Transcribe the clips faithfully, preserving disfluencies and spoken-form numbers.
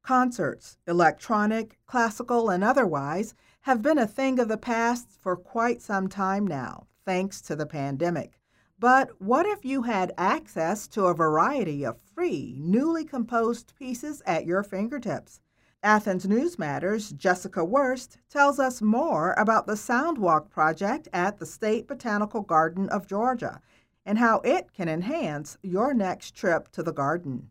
Concerts, electronic, classical, and otherwise, have been a thing of the past for quite some time now, thanks to the pandemic. But what if you had access to a variety of free, newly composed pieces at your fingertips? Athens News Matters' Jessica Wurst tells us more about the Soundwalk project at the State Botanical Garden of Georgia and how it can enhance your next trip to the garden.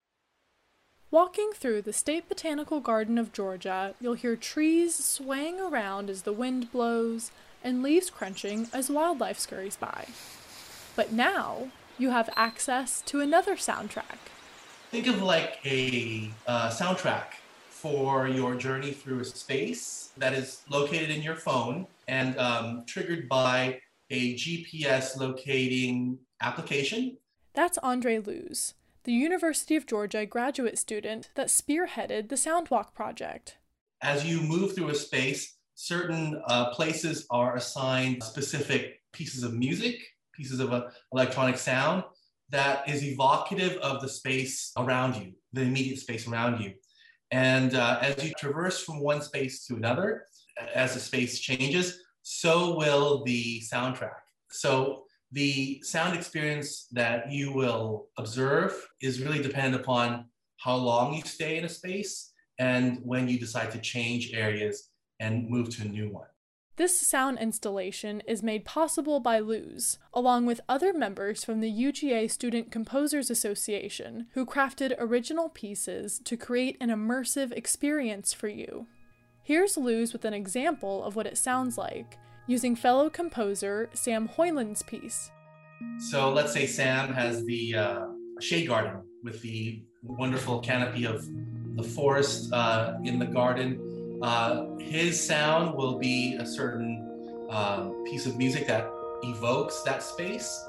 Walking through the State Botanical Garden of Georgia, you'll hear trees swaying around as the wind blows and leaves crunching as wildlife scurries by. But now, you have access to another soundtrack. Think of like a uh, soundtrack for your journey through a space that is located in your phone and um, triggered by a G P S locating application. That's Andre Luz, the University of Georgia graduate student that spearheaded the Soundwalk project. As you move through a space, certain uh, places are assigned specific pieces of music, pieces of uh, electronic sound that is evocative of the space around you, the immediate space around you. And uh, as you traverse from one space to another, as the space changes, so will the soundtrack. So the sound experience that you will observe is really dependent upon how long you stay in a space and when you decide to change areas and move to a new one. This sound installation is made possible by Luz, along with other members from the U G A Student Composers Association, who crafted original pieces to create an immersive experience for you. Here's Luz with an example of what it sounds like, using fellow composer Sam Hoyland's piece. So let's say Sam has the uh, shade garden with the wonderful canopy of the forest uh, in the garden. Uh, his sound will be a certain uh, piece of music that evokes that space.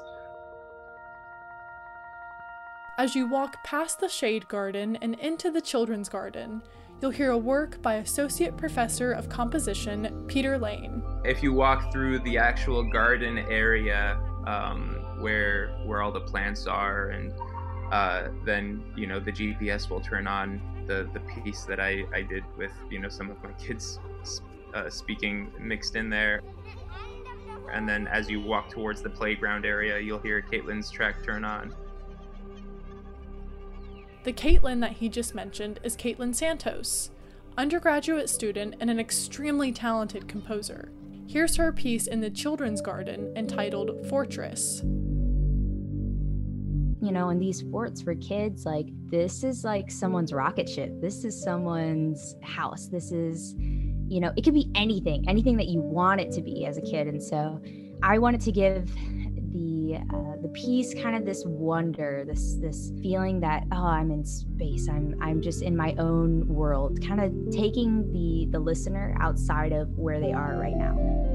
As you walk past the shade garden and into the children's garden, you'll hear a work by Associate Professor of Composition, Peter Lane. If you walk through the actual garden area um, where where all the plants are, and uh, then you know the G P S will turn on the the piece that I, I did with you know some of my kids uh, speaking mixed in there. And then as you walk towards the playground area, you'll hear Caitlin's track turn on. The Caitlin that he just mentioned is Caitlin Santos, undergraduate student and an extremely talented composer. Here's her piece in the children's garden entitled Fortress. You know, in these forts for kids, like this is like someone's rocket ship. This is someone's house. This is, you know, it could be anything, anything that you want it to be as a kid. And so I wanted to give the uh, the piece kind of this wonder, this this feeling that, oh, I'm in space. I'm I'm just in my own world, kind of taking the the listener outside of where they are right now.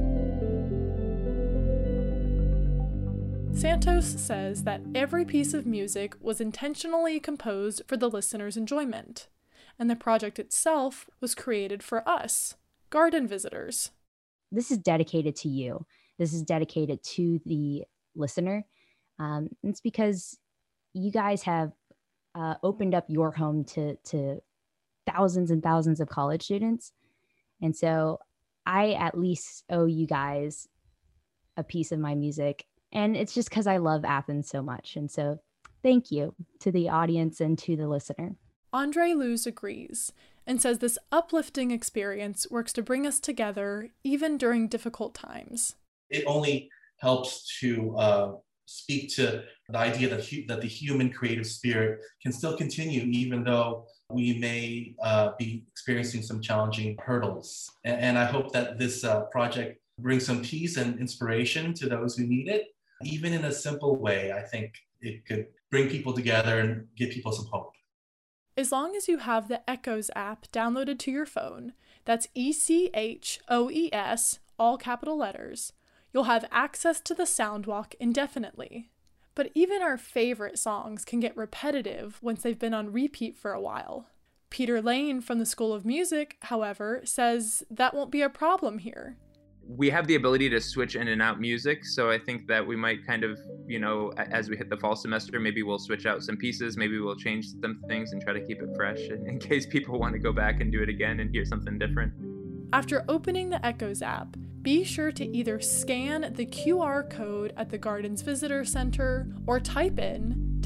Santos says that every piece of music was intentionally composed for the listener's enjoyment, and the project itself was created for us, garden visitors. This is dedicated to you. This is dedicated to the listener. Um, it's because you guys have uh, opened up your home to, to thousands and thousands of college students. And so I at least owe you guys a piece of my music. And it's just because I love Athens so much. And so thank you to the audience and to the listener. Andre Luz agrees and says this uplifting experience works to bring us together even during difficult times. It only helps to uh, speak to the idea that, hu- that the human creative spirit can still continue even though we may uh, be experiencing some challenging hurdles. And, and I hope that this uh, project brings some peace and inspiration to those who need it. Even in a simple way, I think it could bring people together and give people some hope. As long as you have the Echoes app downloaded to your phone, that's E C H O E S, all capital letters, you'll have access to the Soundwalk indefinitely. But even our favorite songs can get repetitive once they've been on repeat for a while. Peter Lane from the School of Music, however, says that won't be a problem here. we have the ability to switch in and out music. So I think that we might kind of, you know, as we hit the fall semester, maybe we'll switch out some pieces, maybe we'll change some things and try to keep it fresh in, in case people want to go back and do it again and hear something different. After opening the Echoes app, be sure to either scan the Q R code at the Gardens Visitor Center or type in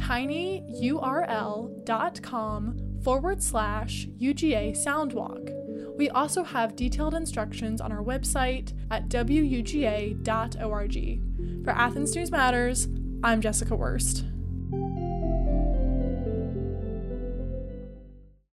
tinyurl.com forward slash UGA Soundwalk. We also have detailed instructions on our website at w u g a dot org. For Athens News Matters, I'm Jessica Wurst.